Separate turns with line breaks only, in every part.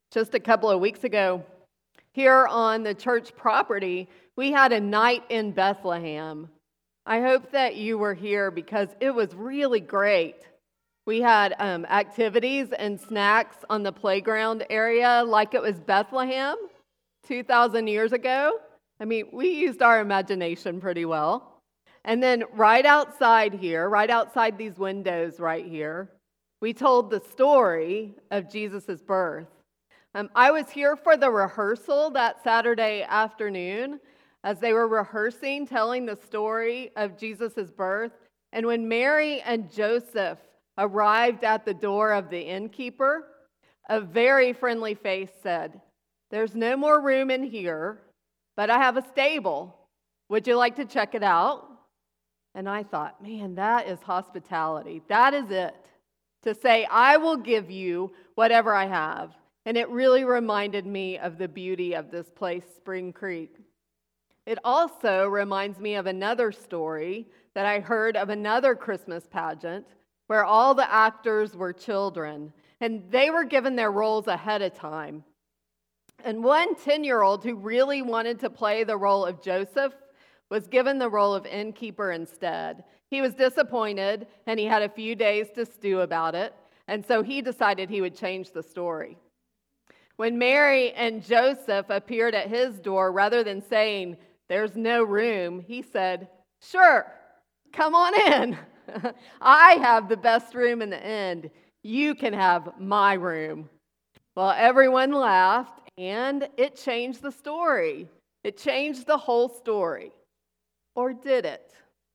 Just a couple of weeks ago, here on the church property, we had a night in Bethlehem. I hope that you were here because it was really great. We had activities and snacks on the playground area like it was Bethlehem 2,000 years ago. I mean, we used our imagination pretty well. And then right outside here, right outside these windows right here, we told the story of Jesus' birth. I was here for the rehearsal that Saturday afternoon as they were rehearsing, telling the story of Jesus' birth. And when Mary and Joseph arrived at the door of the innkeeper, a very friendly face said, "There's no more room in here, but I have a stable. Would you like to check it out?" And I thought, man, that is hospitality. That is it. To say, I will give you whatever I have. And it really reminded me of the beauty of this place, Spring Creek. It also reminds me of another story that I heard of another Christmas pageant where all the actors were children and they were given their roles ahead of time. And one 10-year-old who really wanted to play the role of Joseph was given the role of innkeeper instead. He was disappointed and he had a few days to stew about it, and so he decided he would change the story. When Mary and Joseph appeared at his door, rather than saying, "There's no room," he said, "Sure, come on in. I have the best room in the inn. You can have my room." Well, everyone laughed, and it changed the story. It changed the whole story. Or did it?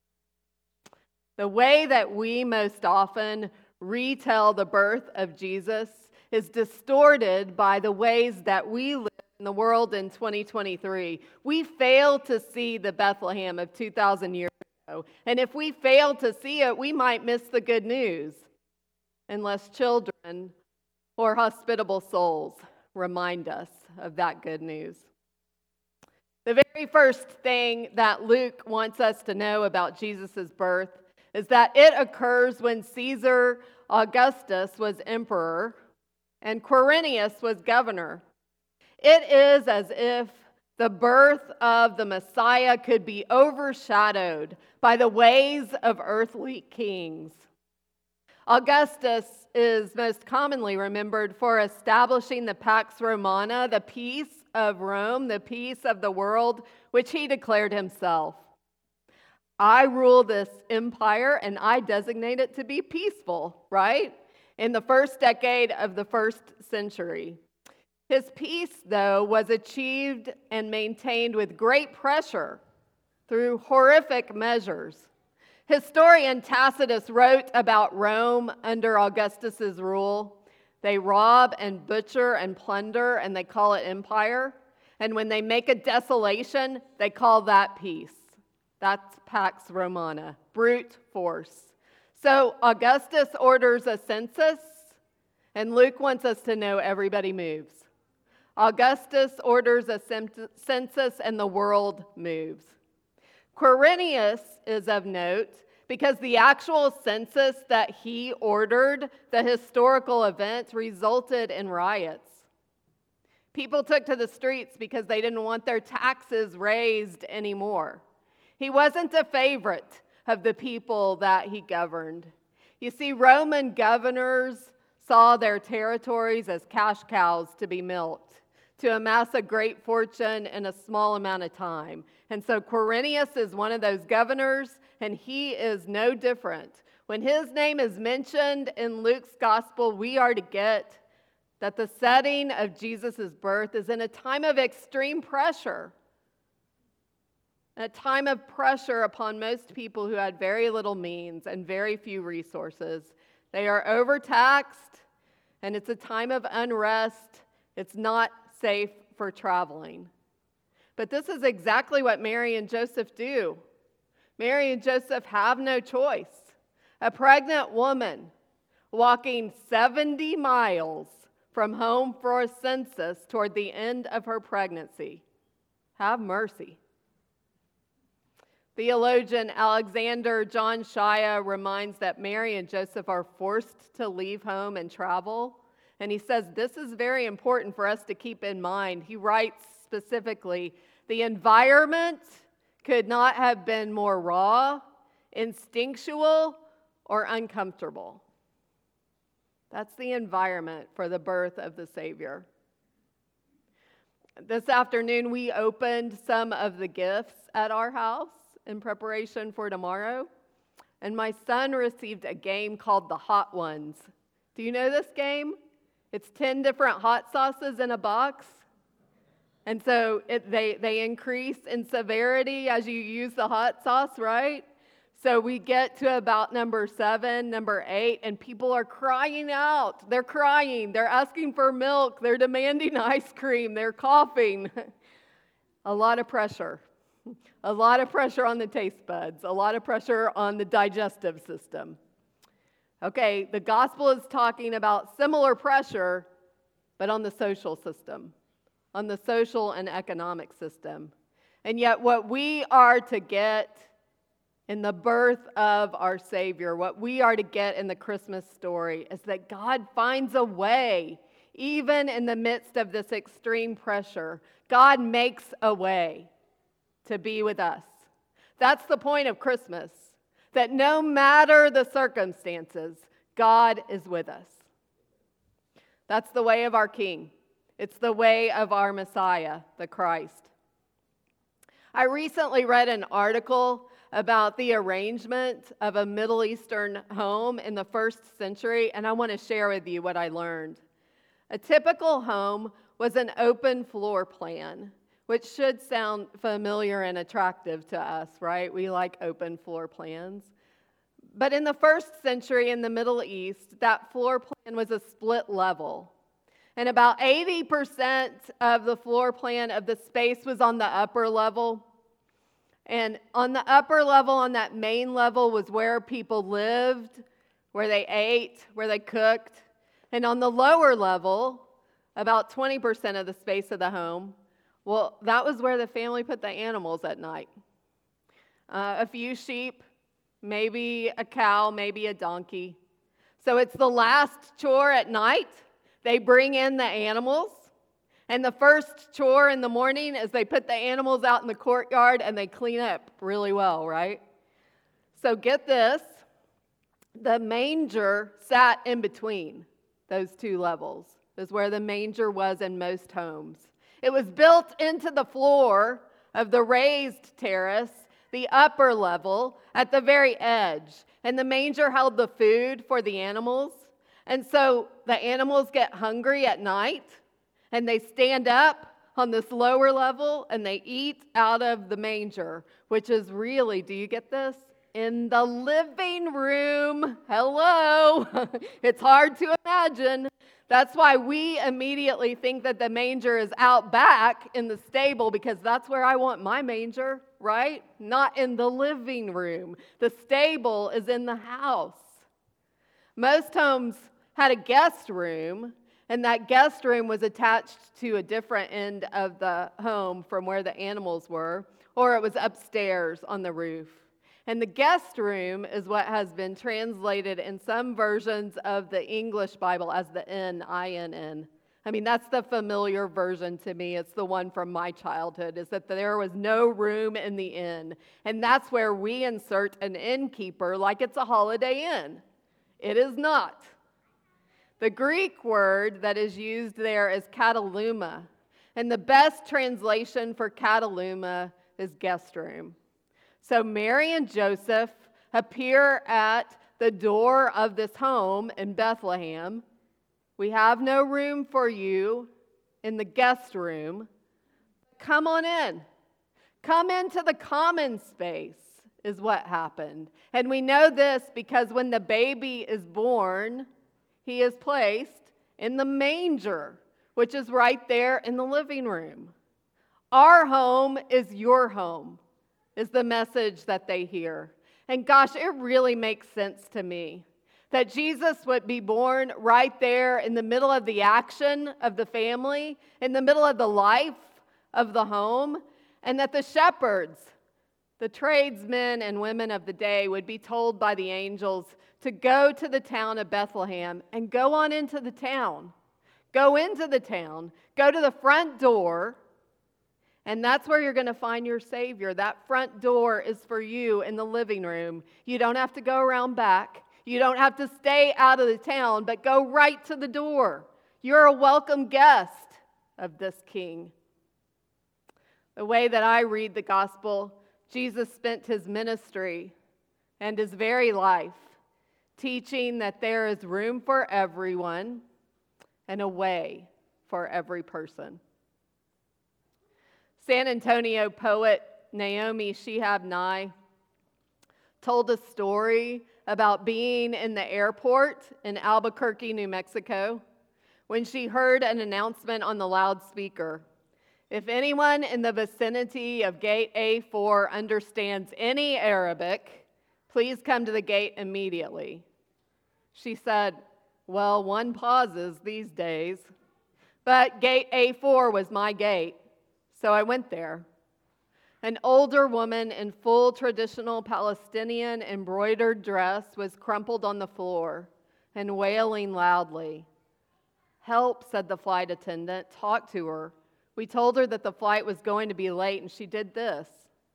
The way that we most often retell the birth of Jesus is distorted by the ways that we live in the world in 2023. We fail to see the Bethlehem of 2,000 years ago. And if we fail to see it, we might miss the good news unless children or hospitable souls remind us of that good news. The very first thing that Luke wants us to know about Jesus' birth is that it occurs when Caesar Augustus was emperor and Quirinius was governor. It is as if the birth of the Messiah could be overshadowed by the ways of earthly kings. Augustus is most commonly remembered for establishing the Pax Romana, the peace of Rome, the peace of the world, which he declared himself. I rule this empire and I designate it to be peaceful, right? In the first decade of the first century. His peace, though, was achieved and maintained with great pressure through horrific measures. Historian Tacitus wrote about Rome under Augustus's rule. They rob and butcher and plunder, and they call it empire. And when they make a desolation, they call that peace. That's Pax Romana, brute force. So Augustus orders a census, and Luke wants us to know everybody moves. Augustus orders a census, and the world moves. Quirinius is of note because the actual census that he ordered, the historical event, resulted in riots. People took to the streets because they didn't want their taxes raised anymore. He wasn't a favorite of the people that he governed. You see, Roman governors saw their territories as cash cows to be milked, to amass a great fortune in a small amount of time. And so Quirinius is one of those governors, and he is no different. When his name is mentioned in Luke's gospel, we are to get that the setting of Jesus' birth is in a time of extreme pressure. A time of pressure upon most people who had very little means and very few resources. They are overtaxed, and it's a time of unrest. It's not safe for traveling. But this is exactly what Mary and Joseph do. Mary and Joseph have no choice. A pregnant woman walking 70 miles from home for a census toward the end of her pregnancy. Have mercy. Theologian Alexander John Shia reminds that Mary and Joseph are forced to leave home and travel And he says this is very important for us to keep in mind. He writes specifically, the environment could not have been more raw, instinctual, or uncomfortable. That's the environment for the birth of the Savior. This afternoon, we opened some of the gifts at our house in preparation for tomorrow. And my son received a game called the Hot Ones. Do you know this game? It's 10 different hot sauces in a box. And so they increase in severity as you use the hot sauce, right? So we get to about number 7, number 8, and people are crying out. They're crying. They're asking for milk. They're demanding ice cream. They're coughing. A lot of pressure. A lot of pressure on the taste buds. A lot of pressure on the digestive system. Okay, the gospel is talking about similar pressure, but on the social system, on the social and economic system. And yet what we are to get in the birth of our Savior, what we are to get in the Christmas story is that God finds a way, even in the midst of this extreme pressure. God makes a way to be with us. That's the point of Christmas, that no matter the circumstances, God is with us. That's the way of our King. It's the way of our Messiah, the Christ. I recently read an article about the arrangement of a Middle Eastern home in the 1st century, and I want to share with you what I learned. A typical home was an open floor plan, which should sound familiar and attractive to us, right? We like open floor plans. But in the 1st century in the Middle East, that floor plan was a split level. And about 80% of the floor plan of the space was on the upper level. And on the upper level, on that main level, was where people lived, where they ate, where they cooked. And on the lower level, about 20% of the space of the home, well, that was where the family put the animals at night. A few sheep, maybe a cow, maybe a donkey. So it's the last chore at night. They bring in the animals. And the first chore in the morning is they put the animals out in the courtyard and they clean up really well, right? So get this. The manger sat in between those two levels. Is where the manger was in most homes. It was built into the floor of the raised terrace, the upper level, at the very edge. And the manger held the food for the animals. And so the animals get hungry at night, and they stand up on this lower level, and they eat out of the manger, which is really, do you get this? In the living room. Hello. It's hard to imagine. That's why we immediately think that the manger is out back in the stable, because that's where I want my manger, right? Not in the living room. The stable is in the house. Most homes had a guest room, and that guest room was attached to a different end of the home from where the animals were, or it was upstairs on the roof. And the guest room is what has been translated in some versions of the English Bible as the inn, I-N-N. I mean, that's the familiar version to me. It's the one from my childhood, is that there was no room in the inn. And that's where we insert an innkeeper like it's a Holiday Inn. It is not. The Greek word that is used there is kataluma. And the best translation for kataluma is guest room. So Mary and Joseph appear at the door of this home in Bethlehem. We have no room for you in the guest room. Come on in. Come into the common space is what happened. And we know this because when the baby is born, he is placed in the manger, which is right there in the living room. Our home is your home, is the message that they hear. And gosh, it really makes sense to me that Jesus would be born right there in the middle of the action of the family, in the middle of the life of the home, and that the shepherds, the tradesmen and women of the day, would be told by the angels to go to the town of Bethlehem and go on into the town Go into the town, go to the front door, and that's where you're going to find your Savior. That front door is for you in the living room. You don't have to go around back. You don't have to stay out of the town, but go right to the door. You're a welcome guest of this King. The way that I read the gospel, Jesus spent his ministry and his very life teaching that there is room for everyone and a way for every person. San Antonio poet Naomi Shihab Nye told a story about being in the airport in Albuquerque, New Mexico, when she heard an announcement on the loudspeaker. If anyone in the vicinity of gate A4 understands any Arabic, please come to the gate immediately. She said, well, one pauses these days, but gate A4 was my gate, so I went there. An older woman in full traditional Palestinian embroidered dress was crumpled on the floor and wailing loudly. Help, said the flight attendant. Talk to her. We told her that the flight was going to be late, and she did this.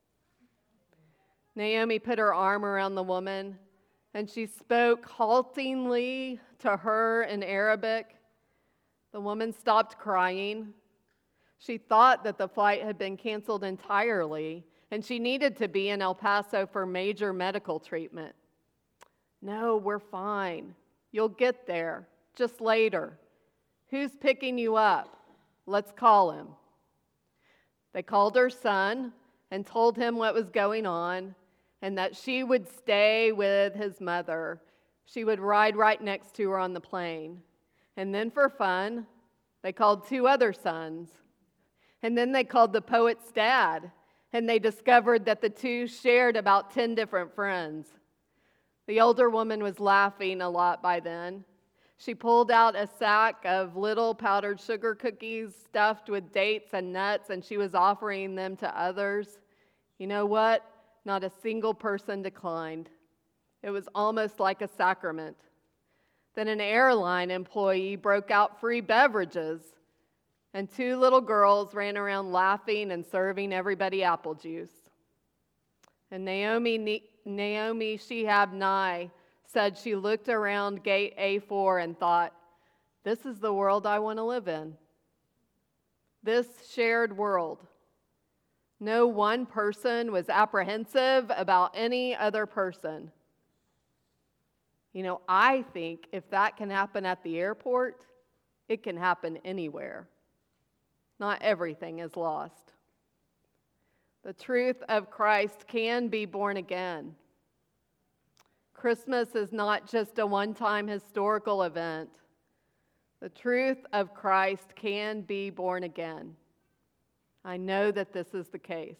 Naomi put her arm around the woman, and she spoke haltingly to her in Arabic. The woman stopped crying. She thought that the flight had been canceled entirely, and she needed to be in El Paso for major medical treatment. No, we're fine. You'll get there, just later. Who's picking you up? Let's call him. They called her son and told him what was going on and that she would stay with his mother. She would ride right next to her on the plane. And then for fun, they called two other sons. And then they called the poet's dad, and they discovered that the two shared about 10 different friends. The older woman was laughing a lot by then. She pulled out a sack of little powdered sugar cookies stuffed with dates and nuts, and she was offering them to others. You know what? Not a single person declined. It was almost like a sacrament. Then an airline employee broke out free beverages, and two little girls ran around laughing and serving everybody apple juice. And Naomi Shihab Nye said she looked around gate A4 and thought, this is the world I want to live in. This shared world. No one person was apprehensive about any other person. You know, I think if that can happen at the airport, it can happen anywhere. Not everything is lost. The truth of Christ can be born again. Christmas is not just a one-time historical event. The truth of Christ can be born again. I know that this is the case.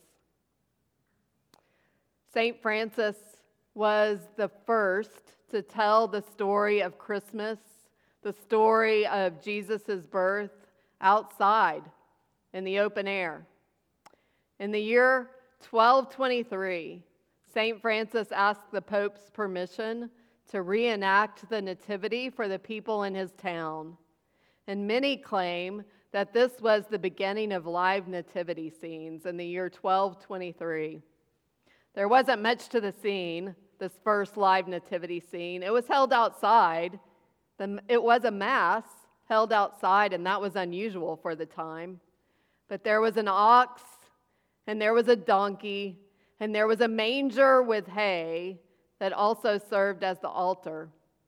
St. Francis was the first to tell the story of Christmas, the story of Jesus' birth, outside in the open air. In the year 1223, St. Francis asked the Pope's permission to reenact the Nativity for the people in his town. And many claim that this was the beginning of live nativity scenes in the year 1223. There wasn't much to the scene, this first live nativity scene. It was held outside. It was a mass held outside, and that was unusual for the time. But there was an ox, and there was a donkey, and there was a manger with hay that also served as the altar.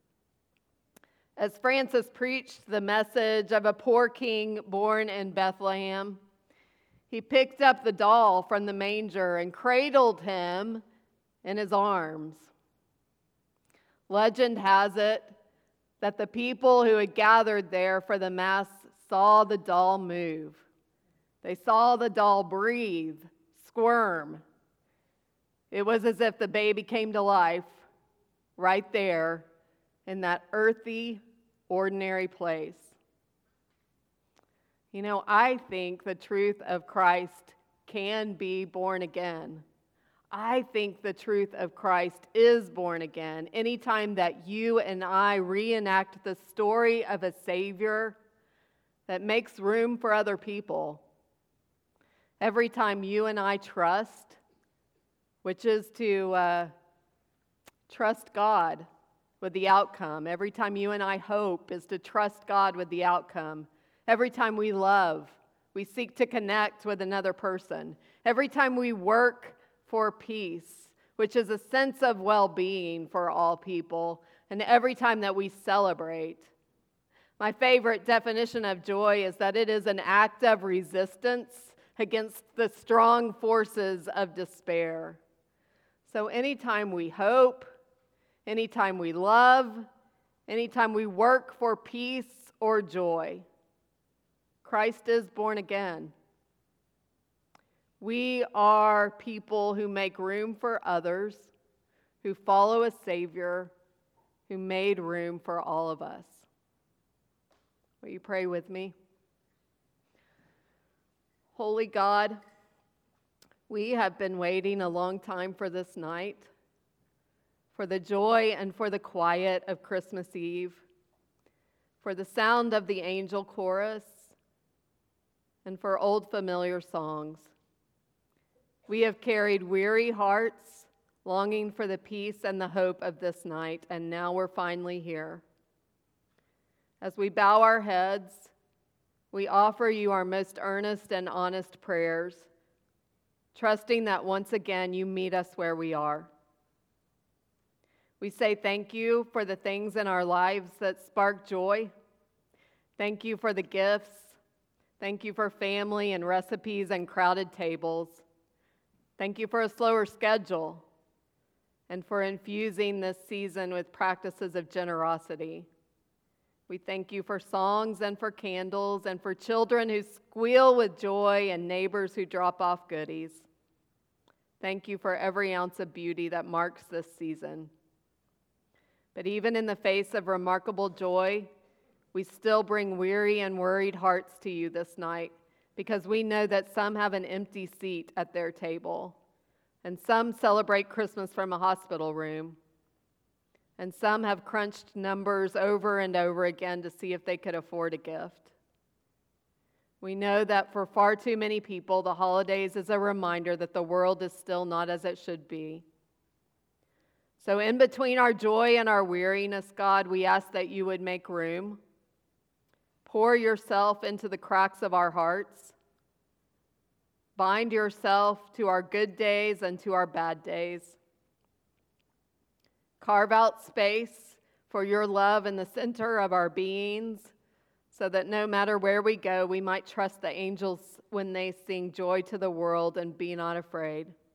As Francis preached the message of a poor king born in Bethlehem, he picked up the doll from the manger and cradled him in his arms. Legend has it that the people who had gathered there for the Mass saw the doll move. They saw the doll breathe, squirm. It was as if the baby came to life right there in that earthy, ordinary place. You know, I think the truth of Christ can be born again. I think the truth of Christ is born again anytime that you and I reenact the story of a Savior that makes room for other people. Every time you and I trust, which is to trust God with the outcome. Every time you and I hope is to trust God with the outcome. Every time we love, we seek to connect with another person. Every time we work for peace, which is a sense of well-being for all people, and every time that we celebrate. My favorite definition of joy is that it is an act of resistance against the strong forces of despair. So anytime we hope, anytime we love, anytime we work for peace or joy, Christ is born again. We are people who make room for others, who follow a Savior who made room for all of us. Will you pray with me? Holy God, we have been waiting a long time for this night, for the joy and for the quiet of Christmas Eve, for the sound of the angel chorus, and for old familiar songs. We have carried weary hearts, longing for the peace and the hope of this night, and now we're finally here. As we bow our heads, we offer you our most earnest and honest prayers, trusting that once again you meet us where we are. We say thank you for the things in our lives that spark joy. Thank you for the gifts. Thank you for family and recipes and crowded tables. Thank you for a slower schedule and for infusing this season with practices of generosity. We thank you for songs and for candles and for children who squeal with joy and neighbors who drop off goodies. Thank you for every ounce of beauty that marks this season. But even in the face of remarkable joy, we still bring weary and worried hearts to you this night because we know that some have an empty seat at their table, and some celebrate Christmas from a hospital room, and some have crunched numbers over and over again to see if they could afford a gift. We know that for far too many people, the holidays is a reminder that the world is still not as it should be. So in between our joy and our weariness, God, we ask that you would make room. Pour yourself into the cracks of our hearts. Bind yourself to our good days and to our bad days. Carve out space for your love in the center of our beings so that no matter where we go, we might trust the angels when they sing joy to the world and be not afraid.